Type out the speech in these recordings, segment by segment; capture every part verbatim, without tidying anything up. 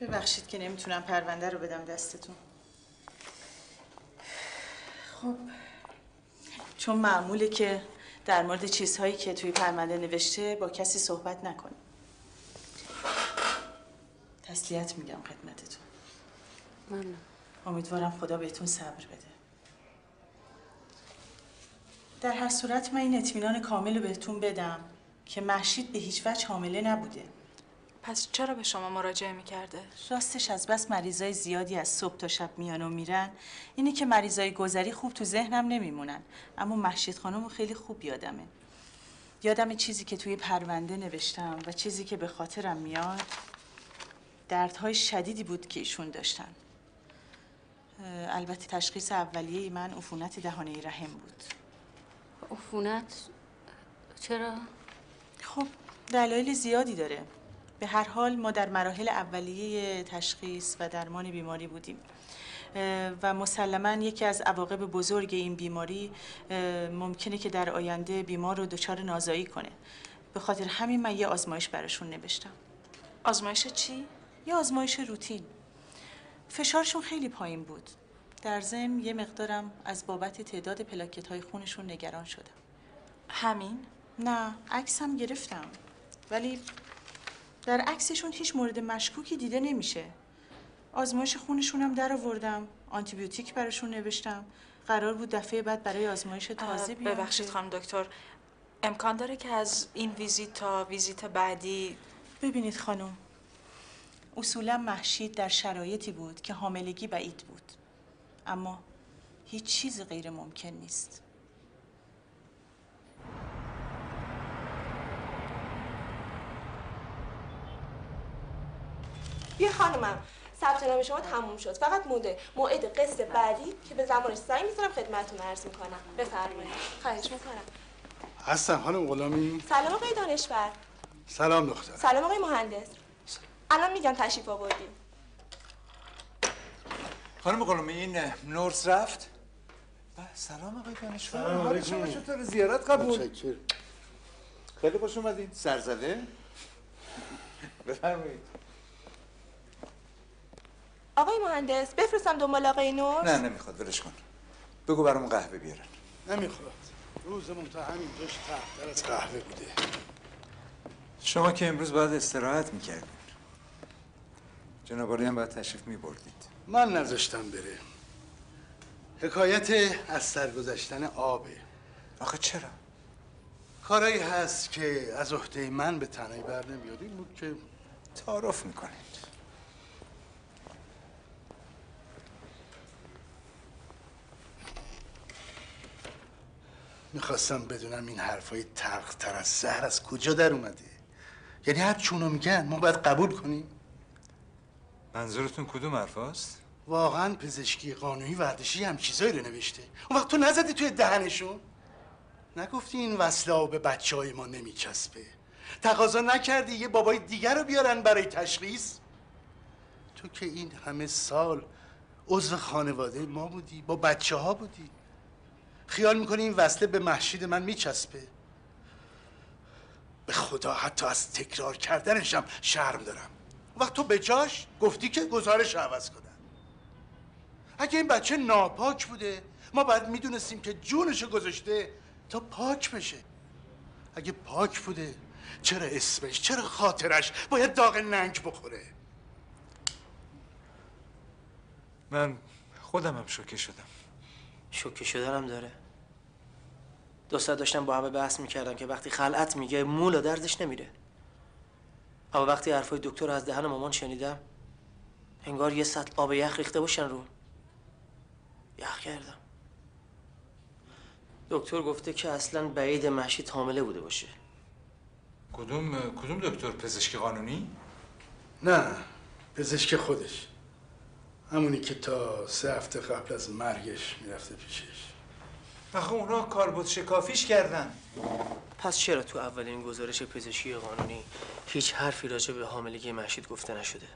ببخشید که نمیتونم پرونده رو بدم دستتون. خب چون معموله که در مورد چیزهایی که توی پرونده نوشته با کسی صحبت نکنیم. تسلیت میگم خدمتتون. ممنون. امیدوارم خدا بهتون صبر بده. در هر صورت من این اطمینان کامل رو بهتون بدم که مهشید به هیچ وجه حامله نبوده. پس چرا به شما مراجعه میکرده؟ راستش از بس مریضای زیادی از صبح تا شب میان و میرن، اینی که مریضای گذری خوب تو ذهنم نمیمونن، اما مهشید خانم خیلی خوب یادمه. یادم چیزی که توی پرونده نوشتم و چیزی که به خاطرم میاد دردهای شدیدی بود که ایشون داشتن. البته تشخیص اولیه من عفونت دهانه رحم بود. عفونت؟ چرا؟ خب دلایل زیادی داره. به هر حال ما در مراحل اولیه تشخیص و درمان بیماری بودیم و مسلماً یکی از عواقب بزرگ این بیماری ممکنه که در آینده بیمار رو دچار نازایی کنه. به خاطر همین من یه آزمایش براشون نوشتم. آزمایش چی؟ یه آزمایش روتین. فشارشون خیلی پایین بود. در ضمن یه مقدارم از بابت تعداد پلاکت‌های خونشون نگران شدم. همین؟ نه، عکسم گرفتم. ولی در عکسشون هیچ مورد مشکوکی دیده نمیشه. آزمایش خونشون هم در آوردم، آنتی بیوتیک براشون نوشتم. قرار بود دفعه بعد برای آزمایش تازه بیام. ببخشید خانم دکتر، امکان داره که از این ویزیت تا ویزیت بعدی؟ ببینید خانم، اصولا مهشید در شرایطی بود که حاملگی بعید بود، اما هیچ چیز غیر ممکن نیست. بیا خانمم، ثبت نام شما تموم شد. فقط مونده موعد قسط بعدی که به زمانش زنگ میزنم خدمتتون عرض میکنم. بفرمایید. خواهش میکنم. هستم خانم غلامی. سلام آقای دانشور. سلام دختر. سلام آقای مهندس. الان میگم تشریف آوردیم. خانم غلامی این نورس رفت؟ سلام آقای دانشور. حال شما چطور؟ زیارت قبول. متشکرم. خیلی خوش اومدین. سرزده؟ بفرمایید. آقای مهندس بفرستم دنبال آقای نورس؟ نه نمیخواد، ولش کن. بگو برامون قهوه بیارن. نمیخواد. روزمون تا همینجاش تحت‌تر از قهوه بوده. شما که امروز باید استراحت میکردین. جناب عالی هم باید تشریف میبردید. من نذاشتم بره. حکایت از سرگذشتن آبه. آخه چرا؟ کارایی هست که از عهده من به تنهایی بر نمیاد. این بود که تعارف میکنید. میخواستم بدونم این حرفای تلخ‌تر از زهر از کجا در اومده. یعنی هر چونو میگن ما باید قبول کنیم؟ منظورتون کدوم حرفاست؟ واقعا پزشکی قانونی ورزشی هم چیزایی رو نوشته. اون وقت تو نزدی توی دهنشون؟ نگفتی این وصله به بچه های ما نمیچسبه؟ تقاضا نکردی یه بابای دیگر رو بیارن برای تشخیص؟ تو که این همه سال عضو خانواده ما بودی، با بچه ها بودی. خیال میکنی این وصله به مهشید من میچسبه؟ به خدا حتی از تکرار کردنشم شرم دارم. وقت تو به جاش گفتی که گزارش عوض کنن. اگه این بچه ناپاک بوده ما باید میدونستیم که جونشو گذاشته تا پاک بشه. اگه پاک بوده چرا اسمش، چرا خاطرش باید داغ ننگ بخوره؟ من خودم هم شوکه شدم. شوکه شدنم داره. دو ساعت داشتم با همه بحث میکردم که وقتی خلعت میگه مولا دردش نمیره. اما وقتی حرفای دکتر از دهن مامان شنیدم انگار یه سطل آب یخ ریخته باشن رو. یخ کردم. دکتر گفته که اصلا بعید مهشید حامله بوده باشه. کدوم کدوم دکتر؟ پزشکی قانونی؟ نه، پزشک خودش. همونی که تا سه هفته قبل از مرگش میرفته پیشش. آخه اونا کاربرد شکافیش کردن. پس چرا تو اولین گزارش پزشکی قانونی هیچ حرفی راجع به حاملگی مهشید گفته نشده؟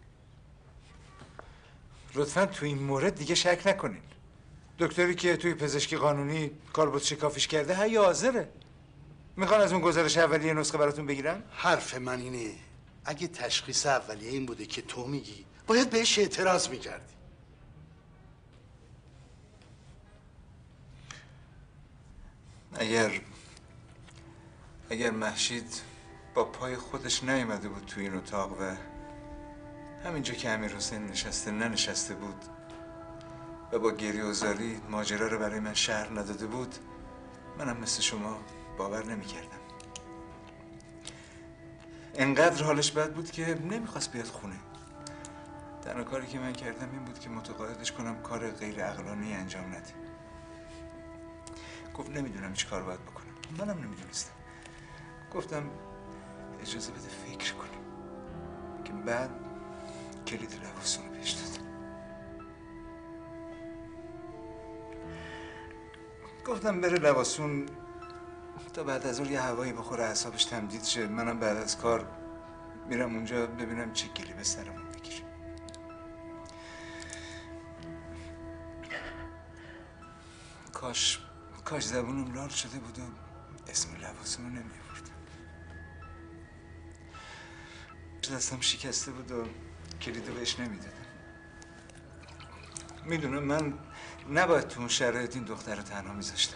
لطفاً تو این مورد دیگه شک نکنین. دکتری که توی پزشکی قانونی کاربرد شکافیش کرده حی حاضره. میخوان از اون گزارش اولیه نسخه براتون بگیرم؟ حرف من اینه اگه تشخیص اولیه این بوده که تو میگی باید بهش اعتراض میکردی. اگر اگر مهشید با پای خودش نیامده بود تو این اتاق و همینجا که امیر حسین نشسته ننشسته بود و با گریه و زاری ماجرا رو برای من شرح نداده بود، منم مثل شما باور نمی‌کردم. انقدر حالش بد بود که نمیخواست بیاد خونه. تنها کاری که من کردم این بود که متقاعدش کنم کار غیر عقلانی انجام نده. گفت نمیدونم چی کار باید بکنم. منم نمیدونستم. گفتم اجازه بده فکر کنیم، که بعد کلید لباسونو بهش دادم. گفتم بره لباسون تا بعد از اون یه هوایی بخوره اعصابش تمدید شه. منم بعد از کار میرم اونجا ببینم چه گلی به سرمون بگیره. کاش کاش زبونم لال شده بود و اسم لباسونو نمی‌آوردم. دستم شکسته بود و کلیدو بهش نمیدادم. میدونم من نباید تو اون شرایط این دختر رو تنها میذاشتم.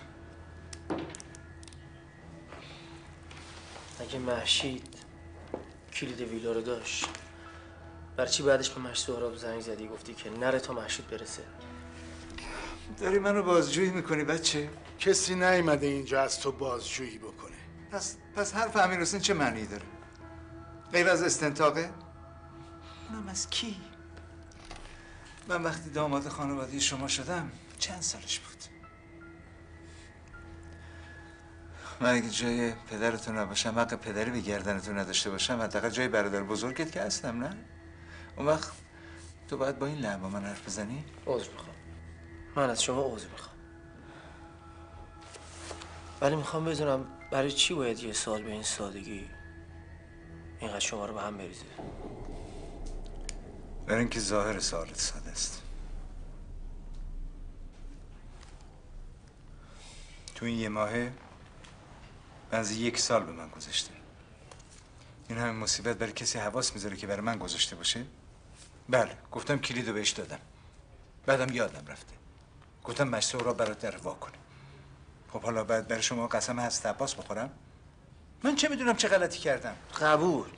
اگه مهشید کلید ویلا رو داشت، برای چی بعدش به مهشید سهراب زنگ زدی گفتی که نره تا مهشید برسه؟ داری منو بازجویی میکنی بچه؟ کسی نیومده اینجا از تو بازجویی بکنه. پس پس حرف امیر حسین چه معنی داره؟ غیر از استنطاقه؟ اونم از کی؟ من وقتی داماد خانواده شما شدم چند سالش بود؟ من اگه جای پدرتو نباشم، حق پدری به گردنتو نداشته باشم، حداقل جای برادر بزرگت که هستم، نه؟ اون وقت تو باید با این لحن با من حرف بزنی؟ عذر میخوام. من از شما عذر میخوام. ولی میخوام بدونم برای چی باید یه سال به این سادگی اینقدر شما رو به هم بریزه؟ برای اینکه ظاهر سوالت ساده است. تو این یه ماهه بعضی یک سال به من گذاشته. این همه مصیبت برای کسی حواس میذاره که برای من گذاشته باشه؟ بله، گفتم کلیدو بهش دادم. بعدم یادم رفته. گفتم مشروع را برات در وا کنه. خب حالا باید برای شما قسم هست عباس بخورم؟ من چه میدونم چه غلطی کردم؟ قبول.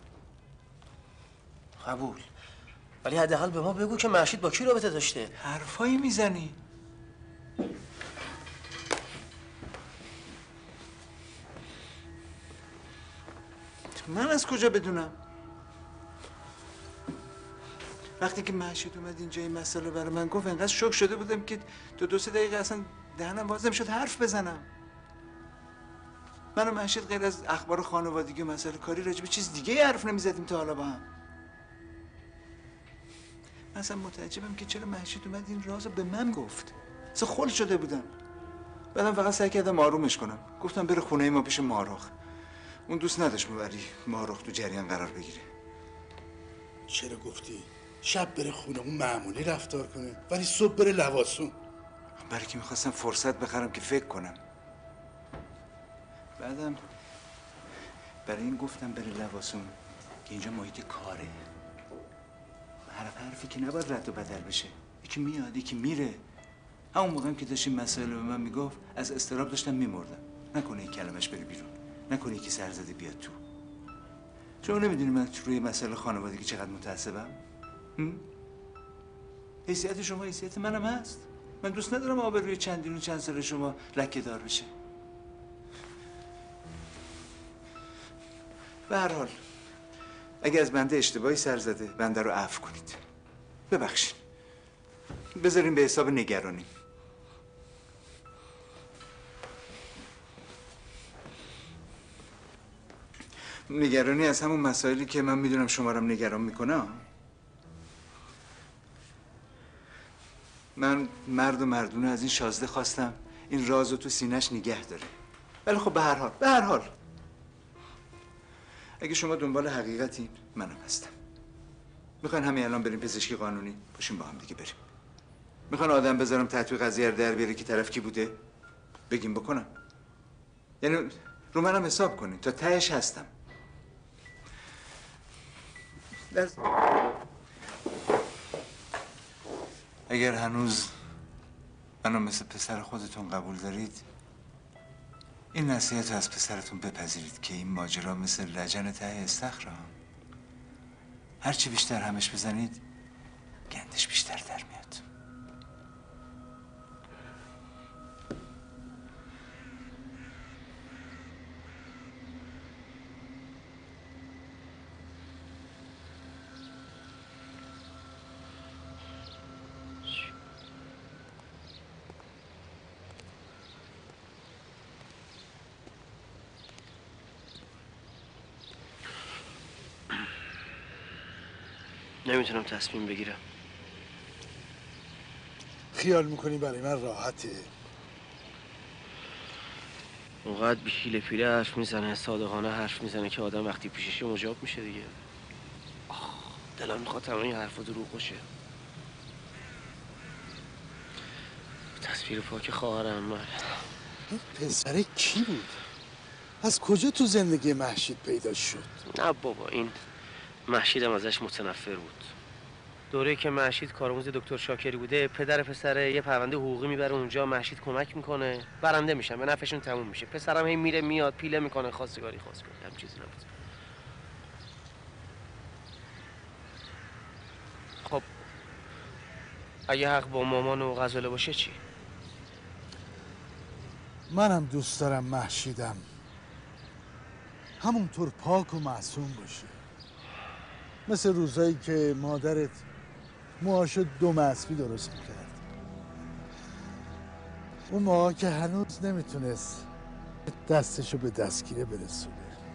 قبول. ولی حداقل به ما بگو که مهشید با کی رابطه داشته؟ حرفایی میزنی؟ من از کجا بدونم؟ وقتی که مهشید اومد اینجا این مسئله برای من گفت انقدر شوک شده بودم که دو دو سه دقیقه اصلا دهنم باز نمیشد حرف بزنم. من و مهشید غیر از اخبار خانوادگی و مسئله کاری راجع به چیز دیگه حرف نمیزدیم تا حالا با هم. من اصلا متعجبم که چرا مهشید اومد این رازو به من گفت. اصلا خل شده بودم. بعدم فقط سعی کردم آرومش کنم. گفتم بره خونه ما پیش ماروخ. اون دوست نداشت مبری ماروخ تو جریان قرار بگیره. چرا گفتی شب بره خونه اون معمولی رفتار کنه ولی صبح بره لواسون؟ برای که میخواستم فرصت بخرم که فکر کنم. بعدم برای این گفتم بره لواسون که اینجا محیط کاره. حرف حرفی که نباید رد و بدل بشه. یکی میاد یکی میره. همون موقعم که داشت این مسائل به من میگفت از اضطراب داشتم میمردم. نکنه یک کلمش بره بیرون، نکنه یکی سر زده بیاد تو. شما نمیدونی من روی مسائل خانوادگی چقدر متعصبم؟ حیثیت شما حیثیت منم هست. من دوست ندارم آبروی چندین و چند سال شما لکه دار بشه. به هر حال اگه از بنده اشتباهی سر زده بنده رو عفو کنید. ببخشید. بذاریم به حساب نگرانی. نگرانی از همون مسائلی که من میدونم شما رو نگران میکنه. من مرد و مردونه از این شازده خواستم این رازو تو سینه‌اش نگه داره. ولی خب به هر حال به هر حال اگه شما دنبال حقیقتین منم هستم. میخواین همین الان بریم پزشکی قانونی باشیم با هم دیگه بریم. میخوان آدم بذارم تحت قضیه در بیاره که طرف کی بوده بگیم بکنم. یعنی رو منم حساب کنین تا تهش هستم. در... اگر هنوز منو مثل پسر خودتون قبول دارید این نصیحت از پسرتون بپذیرید که این ماجرا مثل لجن ته استخره. هرچی بیشتر همش بزنید گندش بیشتر در میاد. نمیتونم تصمیم بگیرم. خیال میکنی برای من راحته؟ اونقدر بیشیله پیله حرف میزنه، صادقانه حرف میزنه که آدم وقتی پیشش مجاب میشه دیگه. دلم میخواد تمام این حرفا دروغ باشه. تصویر پاک خواهرم من. این پسر کی بود؟ از کجا تو زندگی مهشید پیدا شد؟ نه بابا، این مهشیدم ازش متنفر بود. دوره که مهشید کارآموز دکتر شاکری بوده، پدر پسره یه پرونده حقوقی میبره اونجا، مهشید کمک میکنه، برنده میشن، به نفعشون تموم میشه. پسرم هی میره میاد، پیله میکنه، خواستگاری خواستگاری، هم چیزی نبود. خب اگه حق با مامان و غزاله باشه چی؟ منم دوست دارم مهشیدم همونطور پاک و معصوم باشه، مثل روزایی که مادرت موهاشو دو مسبی درست میکرد. اون موقع که هنوز نمیتونست دستشو به دستگیره برسونه.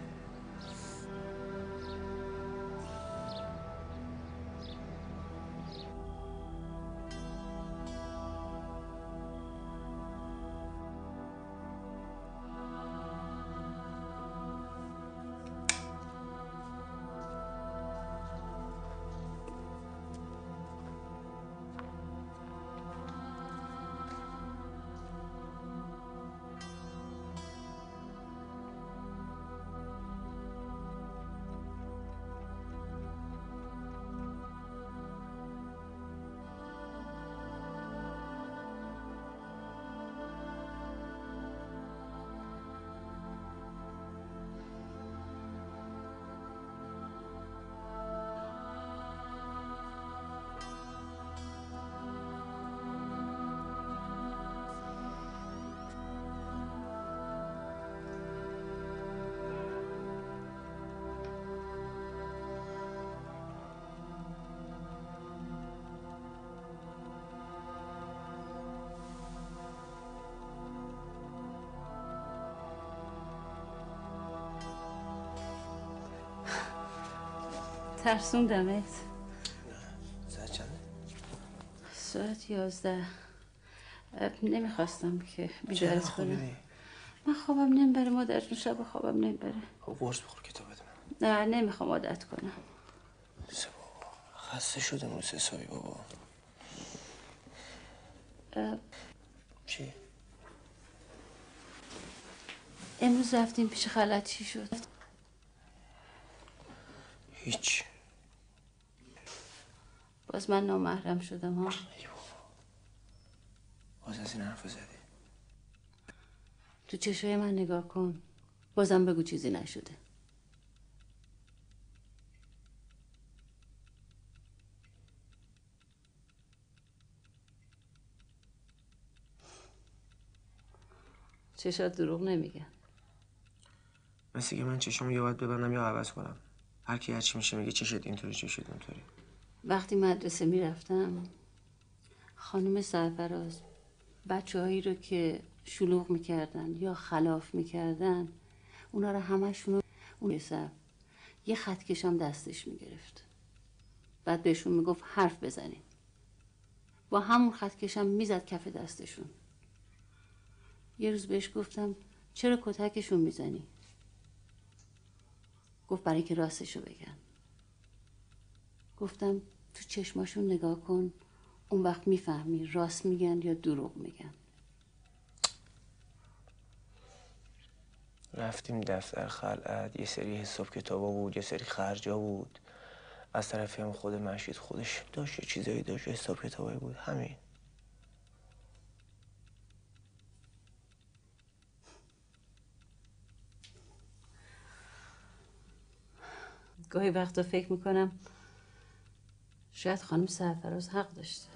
ترسوندمت. ساعت چنده؟ ساعت یازده. نمیخواستم که بیدارت کنم. من خوابم نمیبره مادر جون، شب خوابم نمیبره. خب قرص بخور کتاب بده من. نه نمیخوام عادت کنم. سه بابا خسته شدم رو سه سایی بابا. اه... چی؟ امروز رفتیم پیش خالت، چی شد؟ هیچ. باز من نامحرم شدم ها. ای بابا باز از این حرف زدی؟ تو چشای من نگاه کن، بازم بگو چیزی نشده. چشات دروغ نمیگن. مثل که من چشمو یا باید ببندم یا عوض کنم. هر کی هر چی میشه میگه چشت اینطوری چشت اونطوری. وقتی مدرسه میرفتم خانم سرفراز بچه‌هایی رو که شلوغ میکردن یا خلاف میکردن اونا رو همشون رو اون سر یه خطکشم دستش میگرفت، بعد بهشون میگفت حرف بزنین، با همون خطکشم میزد کف دستشون. یه روز بهش گفتم چرا کتکشون میزنی؟ گفت برای که راستشو بگن. گفتم تو چشماشون نگاه کن، اون وقت میفهمی راست میگن یا دروغ میگن. رفتیم دفتر خلعت، یه سری حساب کتابا بود، یه سری خرجا بود. از طرفی هم خود مشید خودش داشت یه چیزایی داشت، حساب کتابایی بود، همین. گاهی وقتا فکر میکنم شاید خانم سرفراز حق داشته.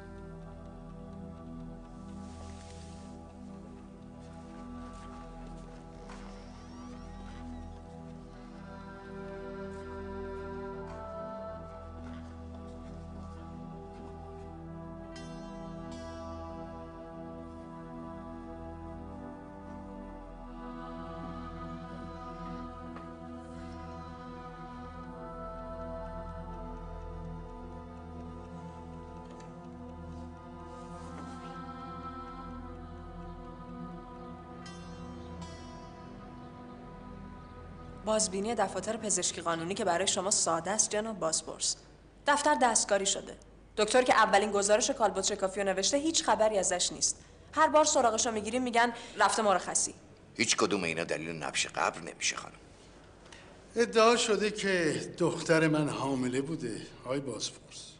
بازبینی دفاتر پزشکی قانونی که برای شما ساده است جناب بازپرس. دفتر دستکاری شده. دکتر که اولین گزارش کالبد شکافی رو نوشته هیچ خبری ازش نیست. هر بار سراغشو میگیریم میگن رفته مرخصی. هیچ کدوم اینا دلیل نبش قبر نمیشه خانم. ادعا شده که دختر من حامله بوده آقای بازپرس.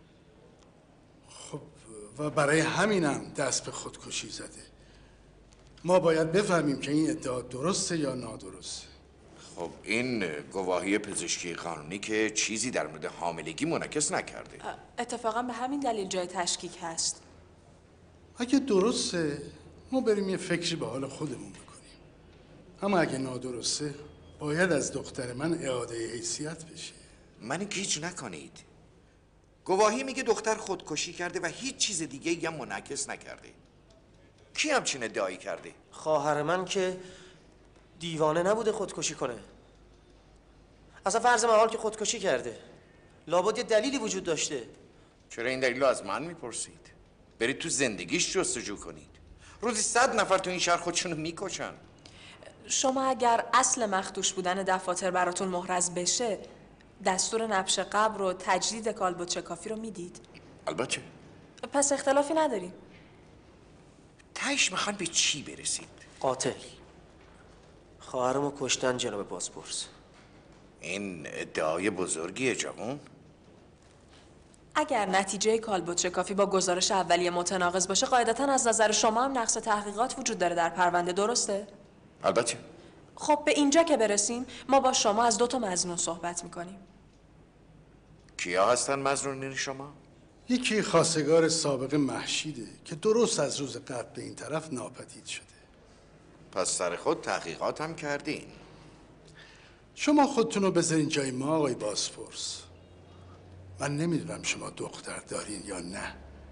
خب و برای همینم دست به خودکشی زده. ما باید بفهمیم که این ادعا درسته یا نادرسته. خب این گواهی پزشکی قانونی که چیزی در مورد حاملگی منعکس نکرده. اتفاقا به همین دلیل جای تشکیک هست. اگه درسته ما بریم یه فکری به حال خودمون بکنیم. اما اگه نادرسته باید از دختر من اعاده حیثیت بشه. من گیج نکنید. گواهی میگه دختر خودکشی کرده و هیچ چیز دیگه هم منعکس نکرده. کی همچین ادعایی کرده؟ خواهر من که دیوانه نبوده خودکشی کنه. اصلا فرض محال که خودکشی کرده. لابد یه دلیلی وجود داشته. چرا این دلیل رو از من میپرسید؟ برید تو زندگیش جستجو کنید. روزی صد نفر تو این شهر خودشونو میکشن. شما اگر اصل مخدوش بودن دفاتر براتون محرز بشه دستور نبش قبر و تجدید کالبد شکافی رو میدید؟ البته. پس اختلافی نداریم. تهش میخوان به چی برسید؟ قاتل خواهرمو کشتن جناب بازپرس. این ادعای بزرگیه جوان. اگر نتیجه کالبد شکافی با گزارش اولیه متناقض باشه قاعدتاً از نظر شما هم نقص تحقیقات وجود داره در پرونده، درسته؟ البته. خب به اینجا که برسیم ما با شما از دو تا مظنون صحبت میکنیم. کیا هستن مظنونین شما؟ یکی خواستگار سابق مهشیده که درست از روز قبل به این طرف ناپدید شده. پس سر خود تحقیقات هم کردین. شما خودتون رو بذارین جای ما آقای بازپرس. من نمیدونم شما دختر دارین یا نه.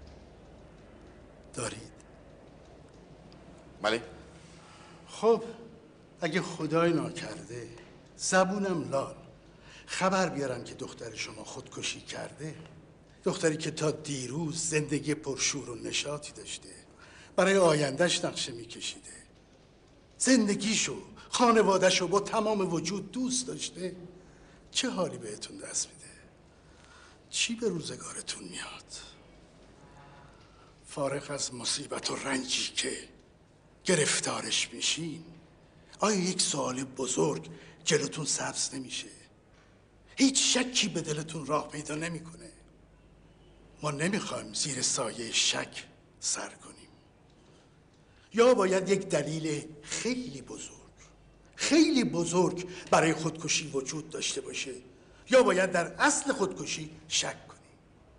دارید؟ بله. خب اگه خدای ناکرده زبونم لال خبر بیارن که دختر شما خودکشی کرده، دختری که تا دیروز زندگی پرشور و نشاطی داشته، برای آیندهش نقشه میکشیده، زندگیشو خانوادهشو با تمام وجود دوست داشته، چه حالی بهتون دست میده؟ چی به روزگارتون میاد؟ فارغ از مصیبت و رنجی که گرفتارش میشین، آیا یک سوال بزرگ جلوتون سبز نمیشه؟ هیچ شکی به دلتون راه پیدا نمیکنه؟ ما نمیخوایم زیر سایه شک سر کنیم. یا باید یک دلیل خیلی بزرگ خیلی بزرگ برای خودکشی وجود داشته باشه، یا باید در اصل خودکشی شک کنیم.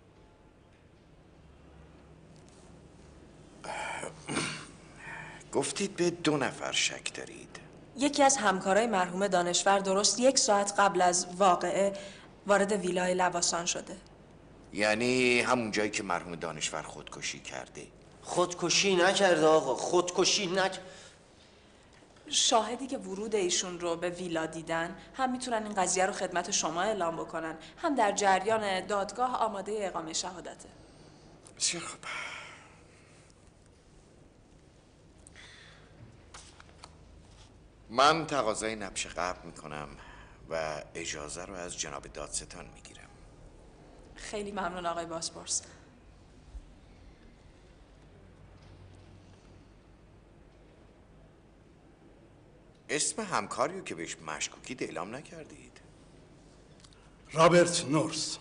گفتید به دو نفر شک دارید. یکی از همکارای مرحوم دانشور درست یک ساعت قبل از واقعه وارد ویلای لواسان شده. یعنی همون جایی که مرحوم دانشور خودکشی کرده. خودکشی نکرده آقا، خودکشی نک شاهدی که ورود ایشون رو به ویلا دیدن هم میتونن این قضیه رو خدمت شما اعلام بکنن، هم در جریان دادگاه آماده اقامه شهادته. بسیار خوب. من تقاضای نبش قبر میکنم و اجازه رو از جناب دادستان میگیرم. خیلی ممنون آقای بازپرس. اسم همکاریو که بهش مشکوکید اعلام نکردید. رابرت نورس.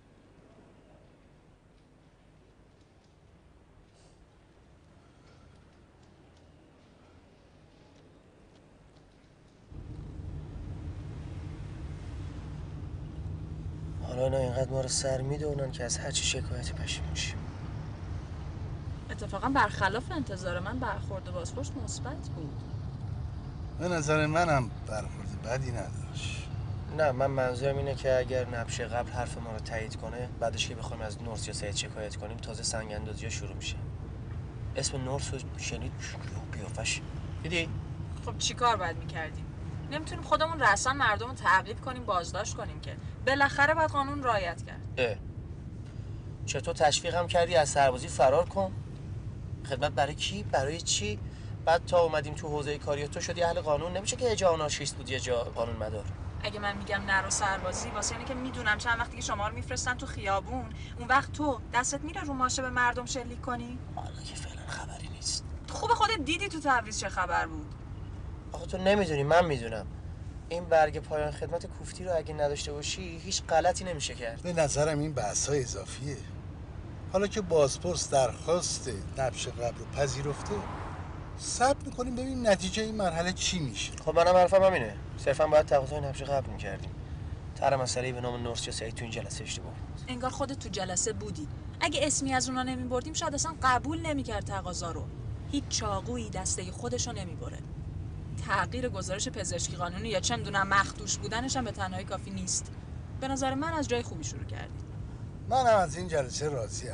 حالا اینا اینقدر ما رو سر میدونن که از هر چی شکایتی پشیمون میشیم. اتفاقا برخلاف انتظار من برخورد بازپرس مثبت بود. به نظر منم برخورد بدی نداشت. نه، من منظورم اینه که اگر نبشه قبل حرف ما رو تایید کنه، بعدش که بخوایم از نورس یا سید شکایت کنیم تازه سنگ اندازی‌ها شروع میشه. اسم نورس رو شنید بیافش. دیدی؟ خب چیکار باید میکردیم؟ نمیتونیم خودمون رسما مردم رو تعقیب کنیم بازداشت کنیم که بالاخره باید قانون رعایت کرد. اه. چطور تشویقم کردی از سربازی فرار کن؟ خدمت برای کی؟ برای چی؟ بعد تا اومدیم تو حوزه کاری تو شدی اهل قانون. نمیشه که یه جا آنارشیست بود یه جا قانون مدار. اگه من میگم نرو سربازی واسه اینه که میدونم چند وقتی که شما رو میفرستن تو خیابون، اون وقت تو دستت میره رو ماشه به مردم شلیک کنی؟ حالا که فعلا خبری نیست. خوبه خودت دیدی تو تبریز چه خبر بود. آخه تو نمیدونی، من میدونم. این برگ پایان خدمت کوفتی رو اگه نداشته باشی هیچ غلطی نمیشه کرد. به نظرم این بحث‌های اضافیه. حالا که بازپرس درخواست نبش قبل رو پذیرفته، صبر می‌کنیم ببینیم نتیجه این مرحله چی میشه. خب منم حرفم همینه. صرفا باید تقاضای نبش قبل می‌کردیم. تر مسئله به نام نورس یا سعید تو این جلسه اشتباه بود. انگار خودت تو جلسه بودی. اگه اسمی از اونا نمیبردیم شاید اصلا قبول نمیکرد تقاضا رو. هیچ چاقویی دسته خودشو نمیبره. تغییر گزارش پزشکی قانونی یا چه میدونم مخدوش بودنش هم به تنهایی کافی نیست. به نظر من از جای خوبی شروع کردید. منم از این جلسه راضیم.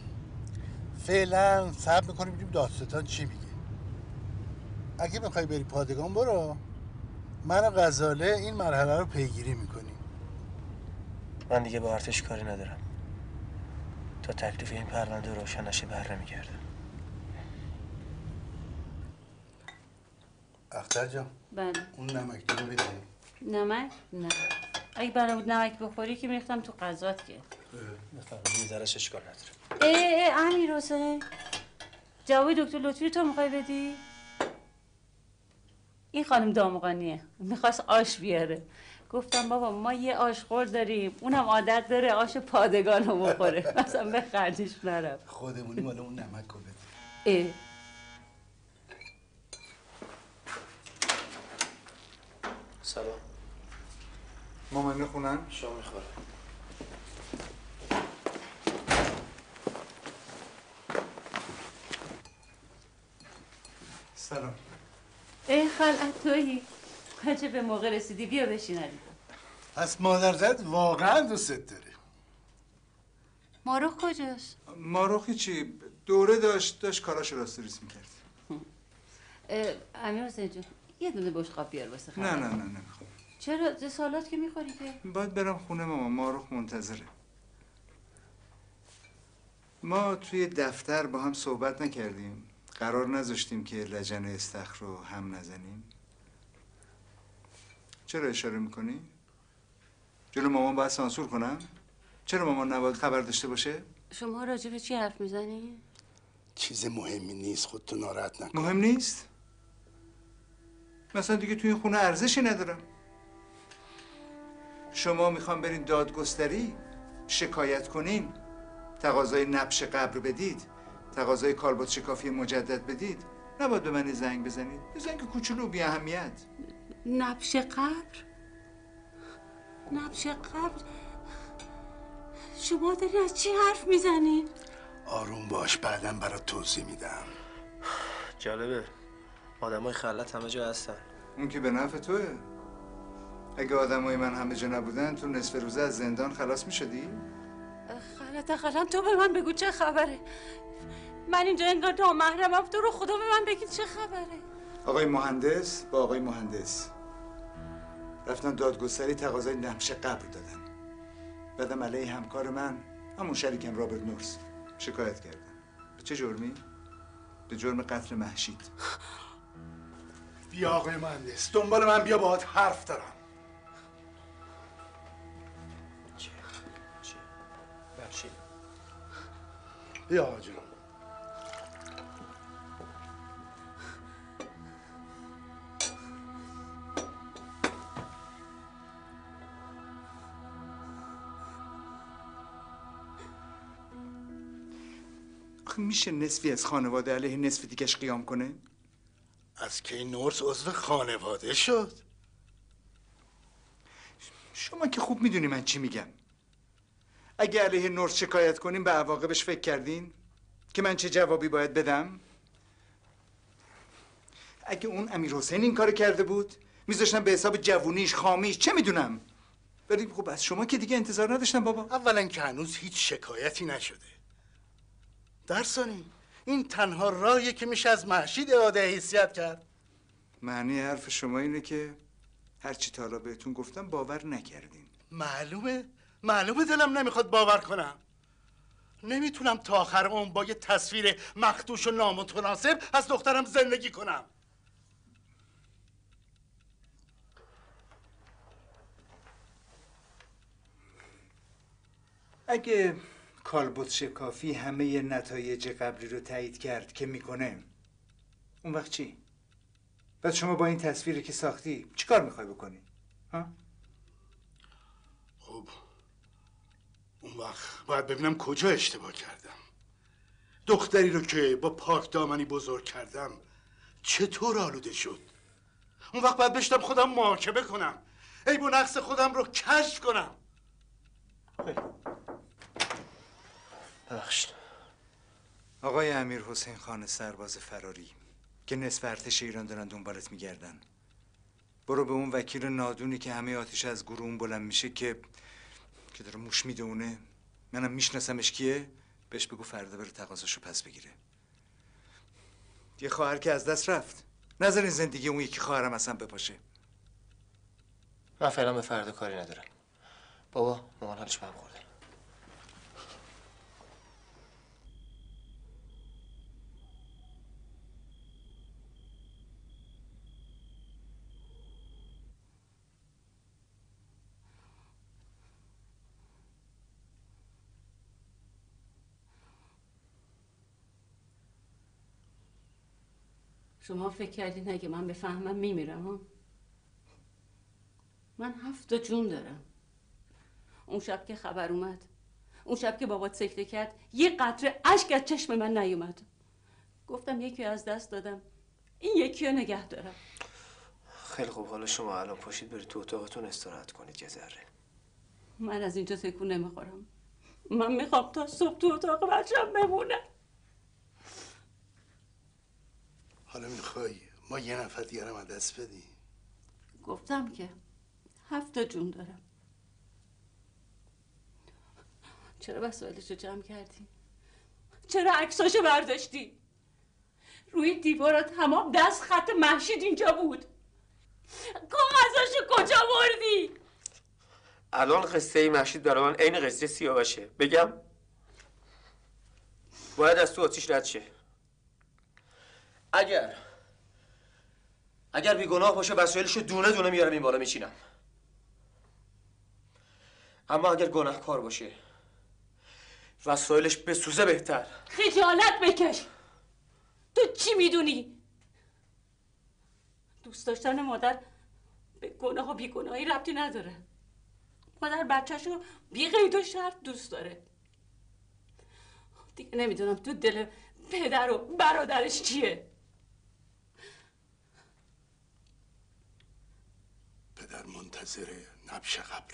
فعلا صبر می‌کنیم ببینیم دادستان چی میگه. اگه می‌خوای بری پادگان برو. من و غزاله این مرحله رو پیگیری می‌کنیم. من دیگه با حرفش کاری ندارم. تا تکلیف این پرونده روشن نشه بر نمیگردم. اختر جان. بله. اون نمک رو بده. نمک؟ نه. اگه برای بود نمک بخوری که میریختم تو غذات که. بفرمایید، ذره‌اش اشکال نداره. ای ای امیر حسین. جواب دکتر لطفی تو میخوای بدی؟ این خانم دامغانیه. میخواست آش بیاره. گفتم بابا ما یه آشخور داریم، اونم عادت داره آش پادگان رو بخوره. مثلا به خرجش نرم. خودمونی مال اون نمک رو بده. ای سلام. مامان خونن؟ شما میخوره. سلام. ای خلعت تویی. چه به موقع رسیدی، بیا بشین علی. از مادرزاد واقعا دوستت داره. ماروخ کجاست؟ ماروخی چی؟ دوره داشت داشت کاراشو راستریس میکرد. امیر حسین جون یه دونه بشقاب بیار واسه خبر. نه نه نه نمیخوام. چرا؟ سالات که میخوری که؟ باید برم خونه ماما. ماروخ منتظره. ما توی دفتر با هم صحبت نکردیم. قرار نذاشتیم که لجن استخر رو هم نزنیم. چرا اشاره میکنی؟ جلو مامان باید سانسور کنم؟ چرا مامان نباید خبر داشته باشه؟ شما راجع به چی حرف میزنی؟ چیز مهمی نیست، خودتو ناراحت نکن. مهم نیست؟ مثلا دیگه توی این خونه ارزشی ندارم. شما میخوام برین دادگستری، شکایت کنین، تقاضای نبش قبر بدید، تقاضای کالبد شکافی مجدد بدید، نباید به من زنگ بزنید. یه زنگ کوچولو بی اهمیت. نبش قبر؟ نبش قبر؟ شما داری از چی حرف میزنین؟ آروم باش، بعدم برات توضیح میدم. جالبه. آدمای خلت همه جا هستن. اون که به نفع توه. اگه آدمای من همه جا نبودن تو نصف روزه از زندان خلاص میشدی؟ خلط خلط تو به من بگو چه خبره؟ من اینجا انگار نامحرمم، تو رو خدا به من بگید چه خبره؟ آقای مهندس با آقای مهندس رفتن دادگستری تقاضای نبش قبر دادن. بعدم علیه همکار من، همون شریکم رابرت نورس، شکایت کردن. به چه جرمی؟ به جرم قتل مهشید. بیا آقای مهندس، دنبال من بیا، باهات حرف دارم. چه؟ چه؟ بخشید. بیا آقا جون. میشه نصفی از خانواده علیه نصف دیگهش قیام کنه؟ از کی نورس عضو خانواده شد؟ شما که خوب میدونی من چی میگم. اگه علیه نورس شکایت کنیم به عواقبش فکر کردین؟ که من چه جوابی باید بدم؟ اگه اون امیر حسین این کار کرده بود میذاشتم به حساب جوونیش خامیش، چه میدونم. ولی خب از شما که دیگه انتظار نداشتم بابا. اولا که هنوز هیچ شکایتی نشده. در ثانی این تنها راهیه که میشه از مهشید اعاده حیثیت کرد. معنی حرف شما اینه که هرچی تا حالا بهتون گفتم باور نکردین. معلومه معلومه دلم نمیخواد باور کنم. نمیتونم تا آخر عمر با یه تصویر مخدوش و نامتناسب از دخترم زندگی کنم. اگه کالبد شکافی همه نتایج قبلی رو تایید کرد که میکنه، اون وقت چی؟ بعد شما با این تصویری که ساختی چی کار میخوای بکنی؟ ها؟ خب اون وقت باید ببینم کجا اشتباه کردم. دختری رو که با پاک دامنی بزرگ کردم چطور آلوده شد؟ اون وقت باید بشتم خودم محاکمه کنم، عیب و نقص خودم رو کشف کنم. ببخشید. آقای امیر حسین خان سرباز فراری که نصف ارتش ایران دارن دنبالت میگردن، برو به اون وکیل نادونی که همه آتیش از گروه اون بلند میشه که که داره موش میدونه، منم میشناسمش کیه، بهش بگو فردا بره تقاضاشو پس بگیره. یه خواهر که از دست رفت، نذارین زندگی اون یکی خواهرم اصلا بپاشه. من فعلا به فردا کاری ندارم. بابا مامان حالش به هم خورده. شما فکر کردین اگه من بفهمم میمیرم ها؟ من هفت تا جون دارم. اون شب که خبر اومد، اون شب که بابات سکته کرد، یه قطره اشک از چشم من نیومد. گفتم یکی از دست دادم، این یکی رو نگه دارم. خیلی خوب، حالا شما الان پاشید برید تو اتاقتون استراحت کنید یه ذره. من از اینجا تکون نمیخورم. من میخوام تا صبح تو اتاق بچه‌م بمونم. حالا میخوای ما یه نفر دیگرم از دست بدی؟ گفتم که هفت تا جون دارم. چرا وسایلشو جمع کردی؟ چرا عکساشو برداشتی؟ روی دیوارا تمام دست خط مهشید اینجا بود. کاغذاشو کجا بردی؟ الان قصه مهشید برای من عین قصه سیاوشه. بگم باید از تو آتیش رد شه. اگر اگر بیگناه باشه وسایلشو دونه دونه میارم این بالا میچینم. اما اگر گناهکار باشه وسایلش بسوزه بهتر. خجالت بکش. تو چی میدونی؟ دوست داشتن مادر به گناه و بیگناهی ربطی نداره. مادر بچه‌شو بی قید و شرط دوست داره. دیگه نمیدونم تو دل پدر و برادرش چیه. پدر منتظر نبش قبر.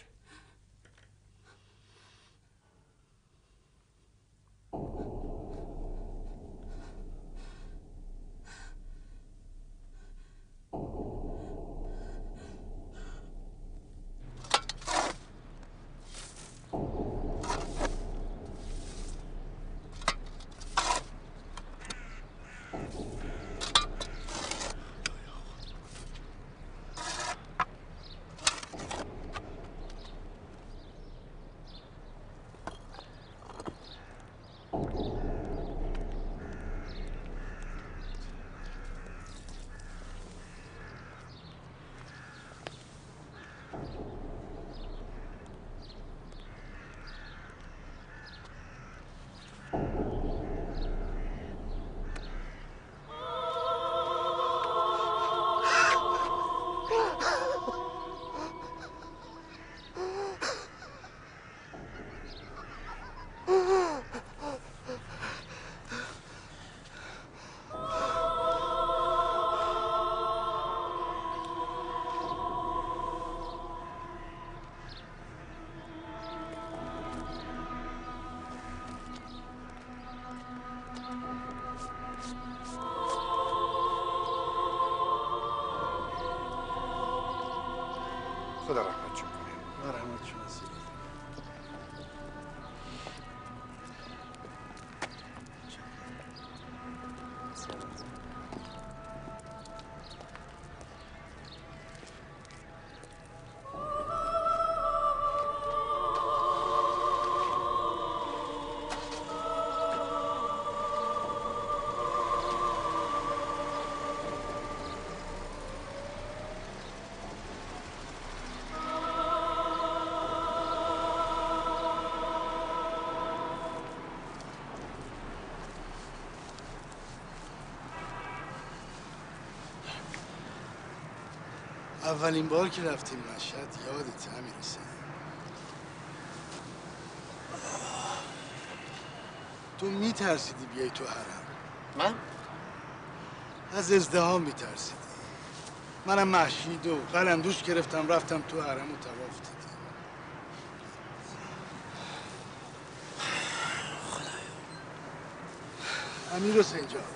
خدا رحمتشون کنه. خدا رحمتشون نصیب. اولین بار که رفتیم مشهد یادت امیرحسین؟ تو میترسیدی بیای تو حرم. من؟ از ازدحام میترسیدی. منم مهشید و قلندوش گرفتم رفتم تو حرم و طواف دیدم. امیرحسین جان،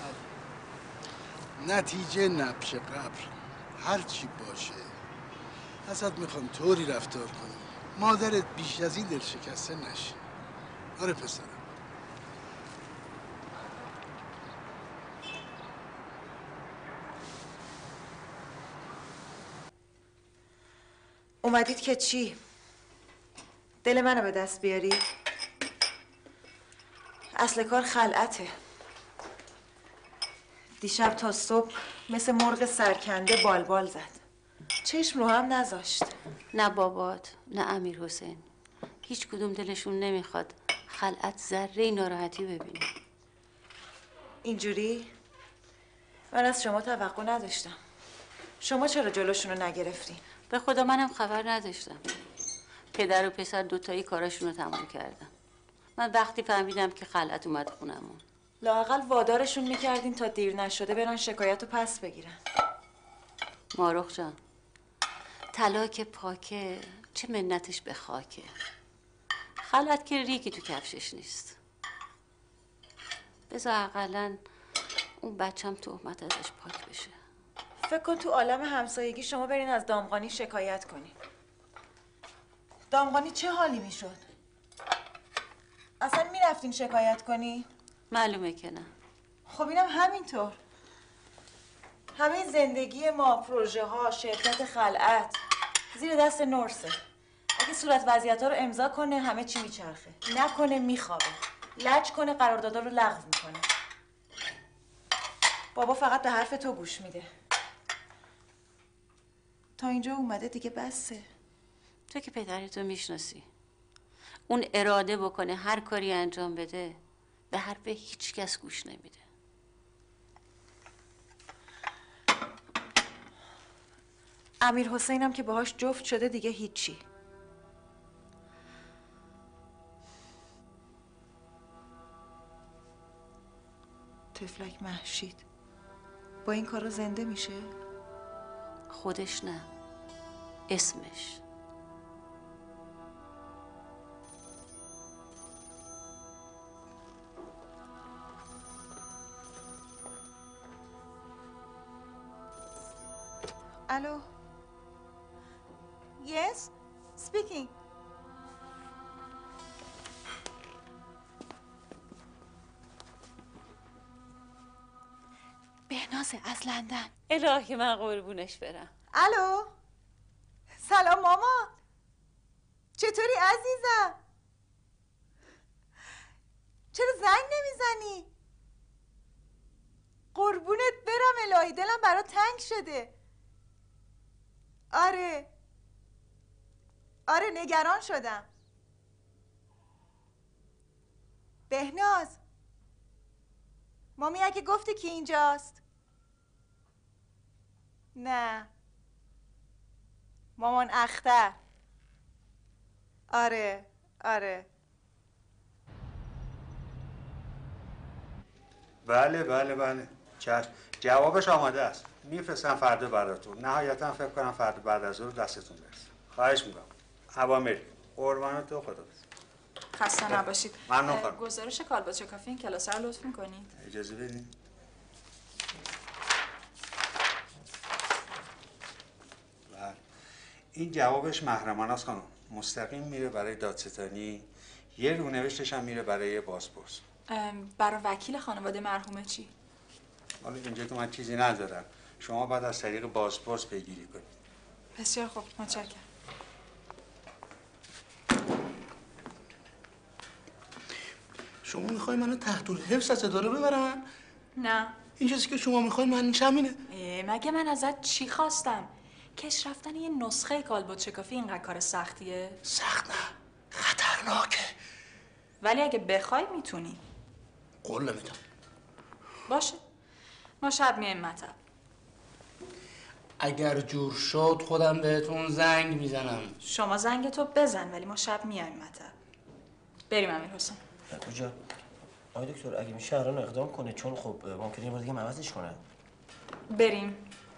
نتیجه نبش قبر هر چی باشه ازت میخوام طوری رفتار کنی مادرت بیش از این دل شکسته نشه. آره پسرم. اومدید که چی؟ دل منو به دست بیاری؟ اصل کار خلعته. دیشب تا صبح مثل مرغ سرکنده بالبال زد. چشم رو هم نذاشت. نه بابات نه امیر حسین، هیچ کدوم دلشون نمیخواد خلعت ذره ناراحتی ببینه. اینجوری؟ من از شما توقع نداشتم. شما چرا جلوشون رو نگرفتین؟ به خدا منم خبر نداشتم. پدر و پسر دوتایی کاراشون رو تمام کردن. من وقتی فهمیدم که خلعت اومد خونمون، لااقل وادارشون میکردین تا دیر نشده برن شکایت رو پس بگیرن. ماروخ جان، طلا که پاکه چه منتش به خاکه. خلعت که ریگی تو کفشش نیست. بذار اقلن اون بچم تهمت ازش پاک بشه. فکر کن تو عالم همسایگی شما برین از دامغانی شکایت کنین. دامغانی چه حالی میشد؟ اصلا میرفتین شکایت کنی؟ معلومه که نه. خب اینم همینطور. همه زندگی ما، پروژه ها، شرکت خلعت زیر دست نورسه. اگه صورت وضعیت ها رو امضا کنه همه چی میچرخه، نکنه میخوابه، لج کنه قراردادا رو لغو میکنه. بابا فقط به حرف تو گوش میده. تا اینجا اومده دیگه بسه. تو که پدرتو میشناسی، اون اراده بکنه هر کاری انجام بده به حرف هیچ کس گوش نمیده. امیر حسینم که باهاش جفت شده دیگه هیچی. تفلک مهشید با این کارا زنده میشه؟ خودش نه، اسمش. الو. Yes, speaking. بهنازه از لندن. الهی من قربونش برم. الو. سلام ماما. چطوری عزیزم؟ چرا زنگ نمیزنی؟ قربونت برم الهی، دلم برات تنگ شده. آره آره نگران شدم. بهناز مامی اگه گفتی که اینجاست. نه مامان اختر. آره آره. بله بله بله چشم، جوابش آماده است. میفرستم فردا براتون. نهایتا فکر کنم فردا بعد از ظهر دستتون برسه. خواهش میکنم. اوامر. قربان تو، خدا بس. خسته نباشید. ممنون خانم. گزارش کالبد کافی این کلاس رو لطف میکنید؟ اجازه بدین. بله. این جوابش محرمانه است خانم. مستقیم میره برای دادستانی، یه رونوشتش هم میره برای بازپرس. برای وکیل خانواده مرحومه چی؟ حالا اینجا که من چیزی ندارم، شما باید از طریق بازپرس پیگیری کنید. بسیار خوب، متشکرم. شما میخوای منو تحت الحبس از اداره ببرن؟ نه. این چیزی که شما میخواین من همینه. مگه من ازت چی خواستم؟ کش رفتن یه نسخه کالبد شکافی اینقدر کار سختیه؟ سخت نه، خطرناکه. ولی اگه بخوای میتونی. قول نمیدم. باشه، ما شب میایم مطب. اگر جور شد خودم بهتون زنگ میزنم. شما زنگ تو بزن، ولی ما شب میایم مطب. بریم امیر حسین. کجا؟ آقای دکتر اگه میشه الان اقدام کنه، چون خب ممکنه یه بار دیگه عوضش کنه. بریم.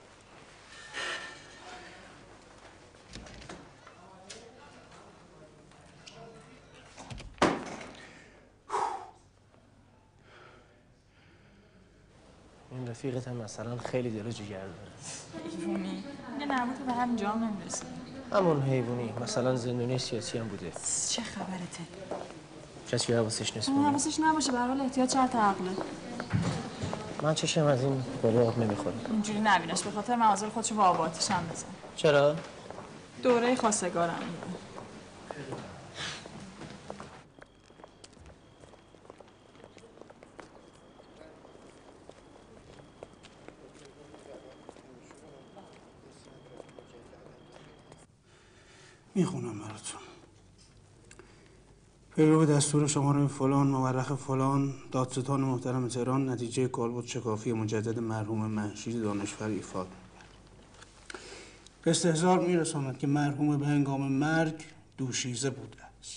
این رفیقت هم مثلا خیلی دل جگر داره. حیوونی. یه نرموت به هم جا نمیرسه. همون حیوونی، مثلا زندانی سیاسی هم بوده. چه خبرته؟ کسی حواسش نیست. حواسش نباشه، به هر حال احتیاط شرط عقله. من چشم از این بلاغ نمیخوره. اینجوری نبینش، به خاطر مغازه خودشو با آب آتیش هم بزن. چرا؟ دوره خواستگارم میره. میخونم براتون. پیرو دستور شماره فلان مورخ فلان دادستان محترم تهران نتیجه کالبد شکافی مجدد مرحوم مهشید دانشور ایفاد به استحضار میرساند که مرحوم به هنگام مرگ دوشیزه بوده است.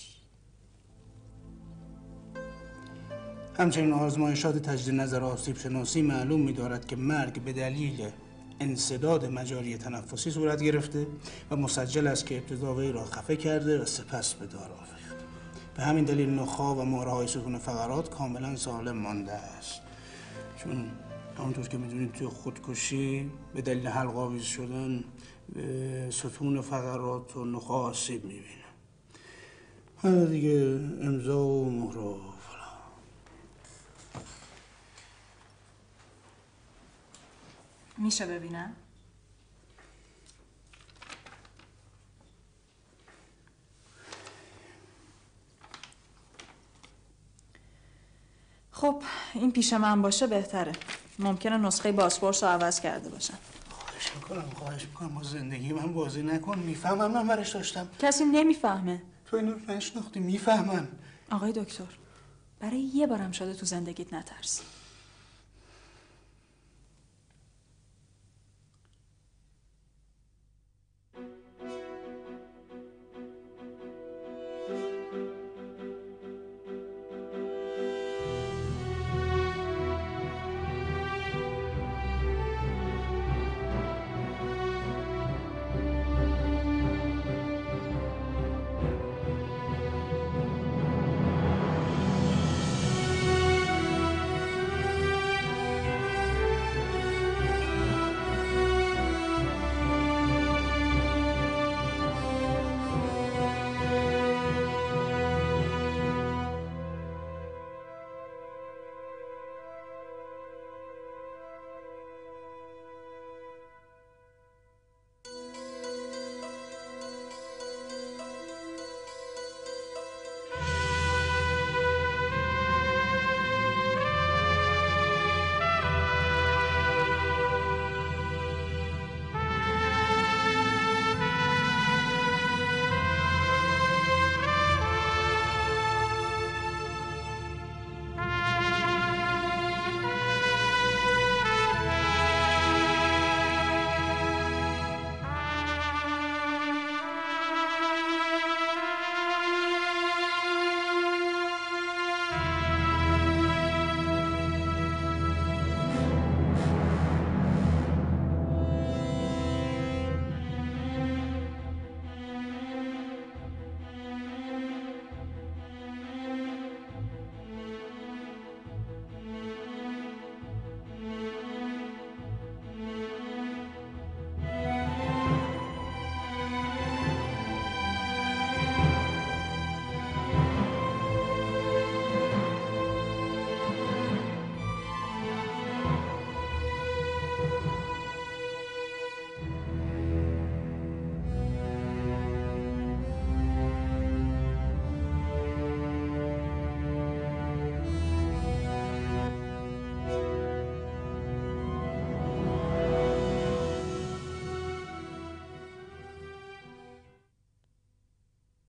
همچنین آزمایشات تجدید نظر آسیب شناسی معلوم می‌دارد که مرگ به دلیل انسداد مجاری تنفسی صورت گرفته و مسجل است که ابتدا وی را خفه کرده و سپس به دار آویخته. به همین دلیل نخاع و مهره‌های ستون فقرات کاملا سالم مانده است. چون همونطور که میدونید توی خودکشی به دلیل حلق آویز شدن به ستون فقرات و نخاع آسیب میبینه. حالا دیگه امضا و مهر و فلان. میشه ببینم؟ خب این پیش من باشه بهتره. ممکنه نسخه بازپرس رو عوض کرده باشن. خواهش میکنم خواهش میکنم با زندگی من بازی نکن. میفهمم من برش داشتم. کسی نمیفهمه. تو اینو نشناختی. میفهمن. آقای دکتر برای یه بارم شده تو زندگیت نترس.